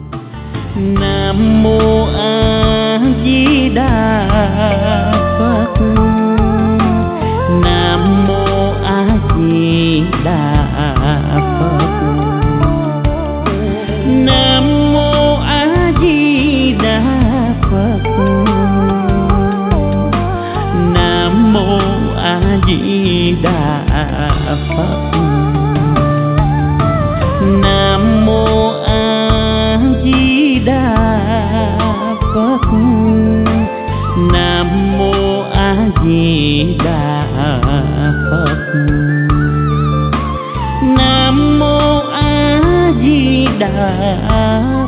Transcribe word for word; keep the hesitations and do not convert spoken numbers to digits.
Nam mô A Di Đà Phật. Nam mô A Di Đà Phật. Nam mô A Di Đà Phật. Nam mô A Di Đà Phật. Nam mô A Di Đà Phật. Nam mô A Di Đà Phật. Nam mô A Di Đà